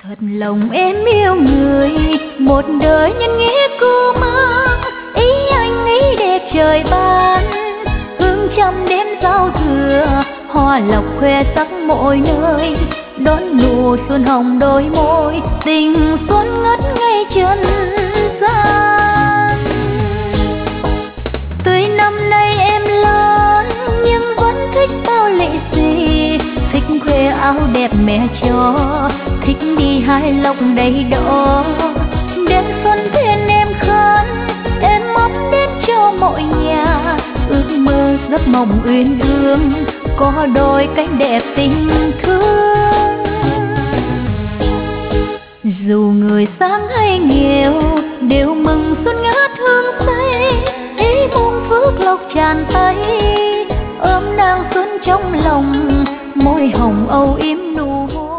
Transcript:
Thật lòng em yêu người, một đời nhân nghĩa cô mang, ý anh ấy đẹp trời ban, hương trăm đêm giao thừa, hoa lộc khoe sắc mỗi nơi, đón nụ xuân hồng đôi môi, tình xuân ngất ngây chân gian. Tuy năm nay em lớn nhưng vẫn thích bao lệ xì, thích khoe áo đẹp mẹ cho, thích đi hái lộc đầy đỏ. Đêm xuân thiên em khấn, em ấm đến cho mọi nhà, ước mơ giấc mộng uyên ương, có đôi cánh đẹp tình thương. Dù người sáng hay nghèo đều mừng xuân ngát hương say, ý muôn phước lộc tràn tay, ôm nàng xuân trong lòng, môi hồng âu yếm nụ hôn.